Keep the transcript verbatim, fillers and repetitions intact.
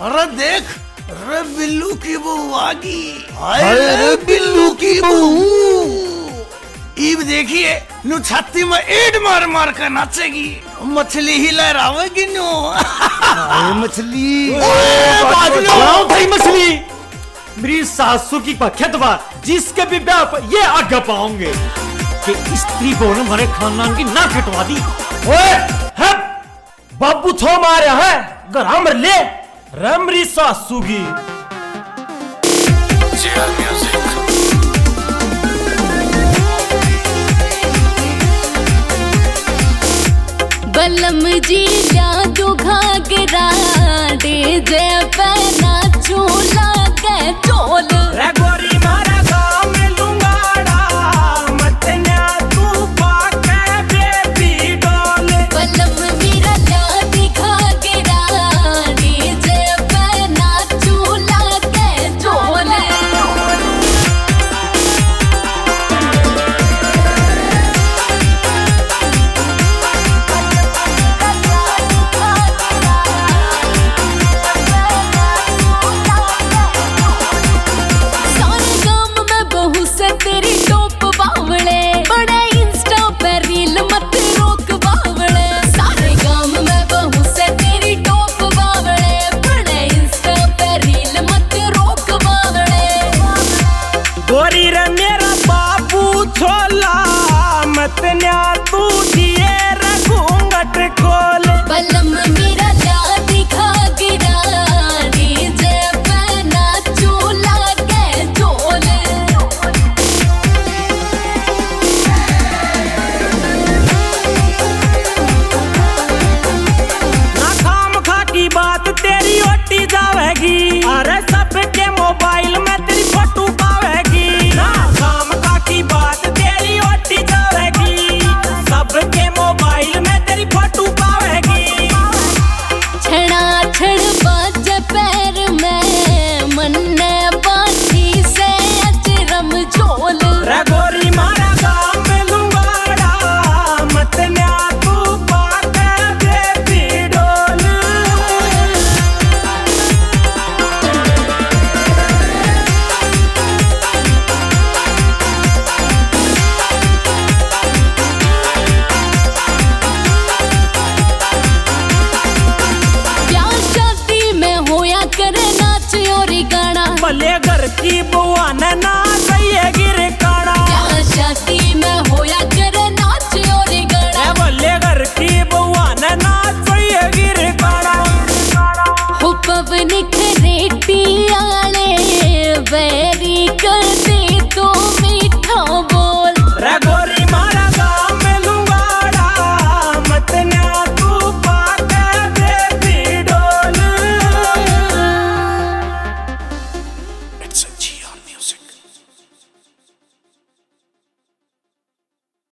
अरे देख, रे बिल्लू की बहू आ गई। हाय रे बिल्लू की बहू। इब देखिए नु छाती में एड मार मार कर नाचेगी, मछली ही लहरावेगी नु। मछली भाई मछली मेरी सासू की पखेतवा जिसके भी ब्याह पर ये आज्ञा पाओगे कि स्त्री को हमारे खानदान की ना कटवा दी। ओए है बाबू थो मारे है घर हमर ले रमरी सासू की। बलम जी जादू घाघरा डीजे पे नाचू लागे ढोल। रे गोरी मारा गाँव में लुंगाड़ा मत ना तू पाके बेबी डोल। बलम मेरा जादू घाघरा डीजे पे नाचू लागे ढोल। तेरी टोप बावले बड़े इंस्टा पे रील मत रोक बावले। सारे गांव में बहू से तेरी टोप बावले बड़े इंस्टा पे रील मत रोक बावले। गोरी रे मेरा बाबू छोला मत ना तू दिए रे घूंघट खोल। बलम मेरा जादी घाघरा डीजे पे नाचू लागे ढोल। बात तेरी ओटी जावेगी, अरे सबके मोबाइल में तेरी फोटो पावेगी। ना काम का की बात तेरी ओटी जावेगी, सबके मोबाइल में तेरी फोटो पावेगी। छड़ा छड़ बाज पैर में मन्ने बांधी से अचरम झोल। रे गोरी मारा गाँव में लुंगाड़ा मत ना तू पाके बेबी डोल। भले घर की बुआ ने ना सही गिर काड़ा। शादी में होया करे नाच और गाना। भले घर की बुआ ने ना सही गिर काड़ा। हो पवन खरेटी आले वेरी कर